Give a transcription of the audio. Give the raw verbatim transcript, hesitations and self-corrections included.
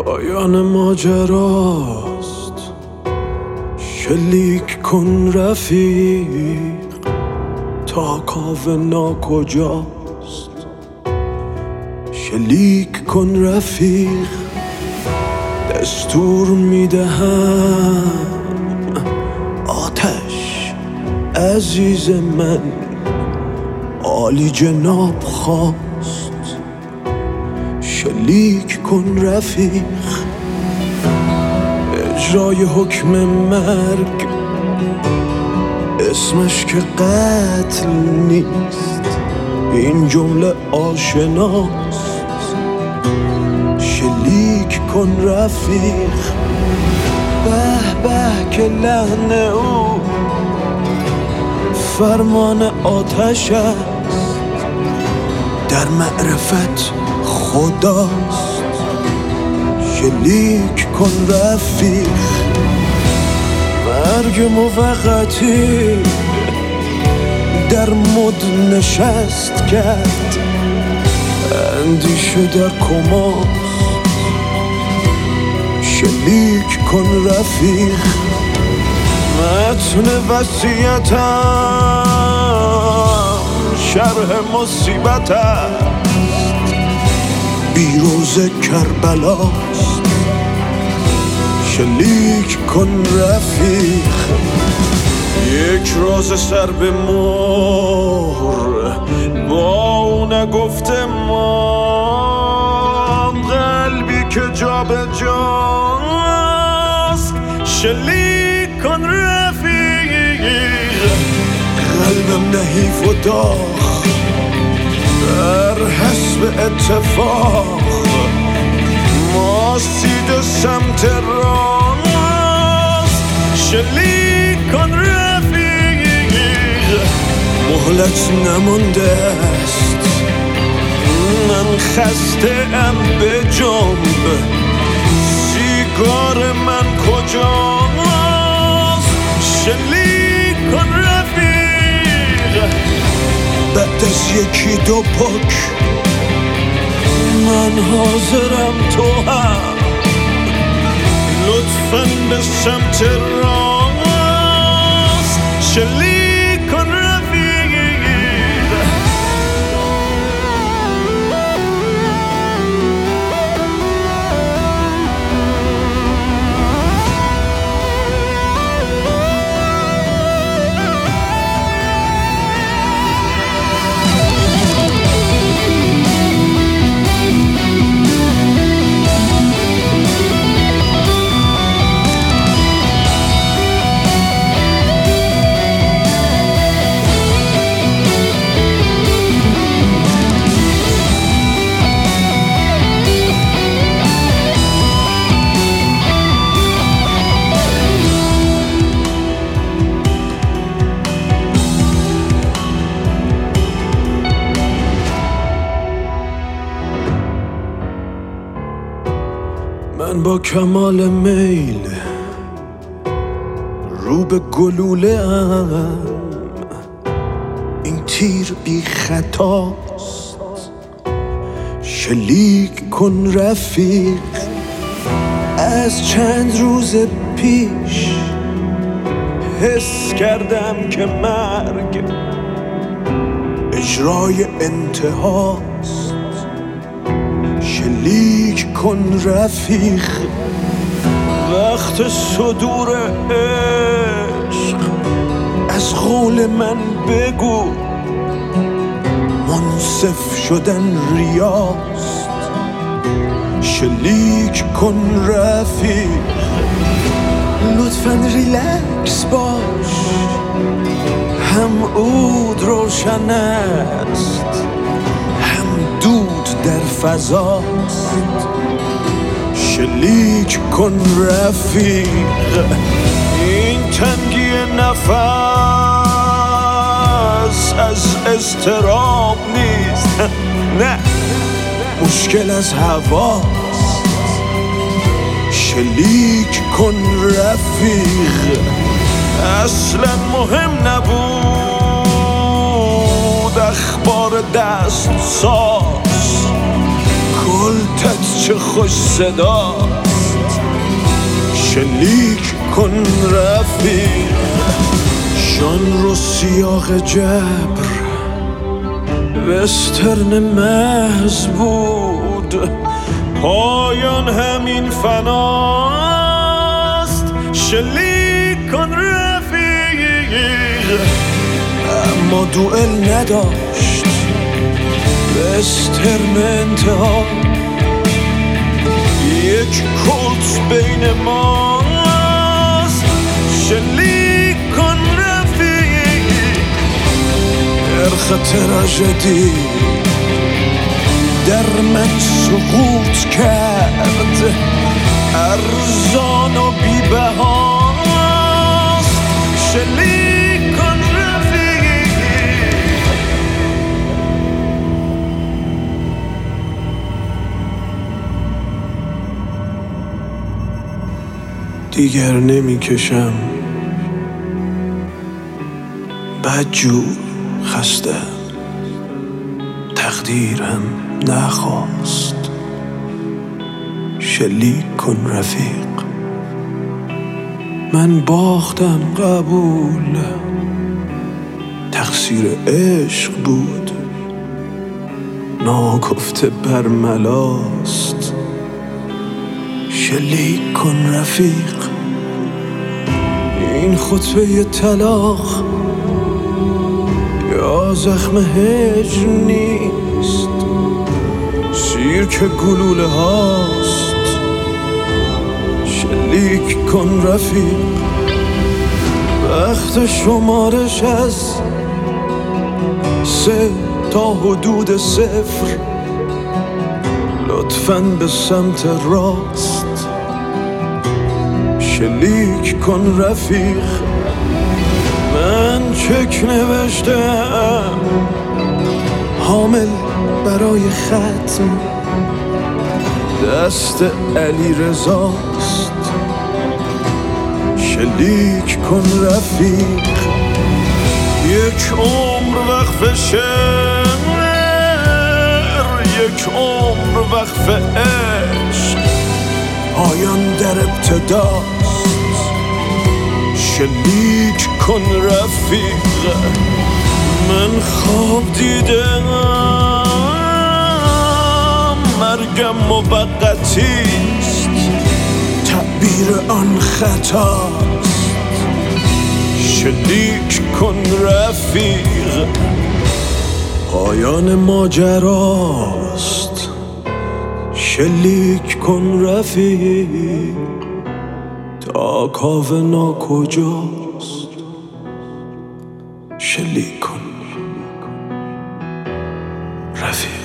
پایان ماجراست، شلیک کن رفیق تا کاوه ناکجاست. شلیک کن رفیق، دستور میدهم آتش عزیز من عالی جناب خواست. شلیک کن رفیق، اجرای حکم مرگ اسمش که قتل نیست، این جمله آشناست. شلیک کن رفیق، به به که لحن او فرمان آتش است، در معرفت خداست. شلیک کن رفیق، مرگ موقتی در مد نشست کرد، اندیشه در کماست. شلیک کن رفیق، متن وصیتم شرح مصیبت است، بیروز کربلاست. شلیک کن رفیق، یک راز سر به مهر با او نگفته ما، قلبی که جا به جاست. شلیک کن رفیق، قلبم نحیف و داغ در حسب اتفاق، ما سید سمت راست. شلیک کن رفیق، مهلت نمانده است، من خسته ام به جنب، سیگار من کجاست. شلیک کن رفیق، بعد از یکی دو پک من حاضرم، تو هم لطفاً به سمت راست. شلیک کن رفیق. من با کمال میل رو به گلوله ام، این تیر بی خطاست. شلیک کن رفیق، از چند روز پیش حس کردم که مرگ اجرای انتهاست. شلیک کن رفیق، وقت صدور عشق از قول من بگو، منصف شدن ریاست. شلیک کن رفیق، لطفاً ریلکس باش، هم عود روشن است، هم دود در فضاست. شلیک کن رفیق، این تنگی نفس از اضطراب نیست، نه مشکل از هواست. شلیک کن رفیق، اصلا مهم نبود اخبار دست ساز، کلتت چه خوش صداست. شلیک کن رفیق، شان رو سیاق جبر، وسترن محض بود، پایان همین فناست. شلیک کن رفیق، اما دوئل نداشت، وسترن انتها، یک کلت بین ماست. شلیک کن رفیق، نرخ تراژدی در من سقوط کرد، ارزان و بی بهاست. شلیک کن رفیق. دیگر نمی کشم، بدجور خسته، تقدیرم نخواست. شلیک کن رفیق، من باختم قبول، تقصیر عشق بود، ناگفته برملاست. شلیک کن رفیق، این خطبه طلاق یا زخم هجر نیست، سیرک گلوله هاست. شلیک کن رفیق، وقت شمارش از سه تا حدود صفر، لطفاً به سمت راست. شلیک کن رفیق، من چک نوشتم، حامل برای ختم، دست علی رضاست. شلیک کن رفیق، یک عمر وقف شعر، یک عمر وقف عشق، پایان در ابتداست. شلیک کن رفیق، من خواب دیدم، مرگم موقتیست، تعبیر آن خطاست. شلیک کن رفیق، پایان ماجراست. شلیک کن رفیق، تا کاوه ناکجاست. شلیک کن رفیق.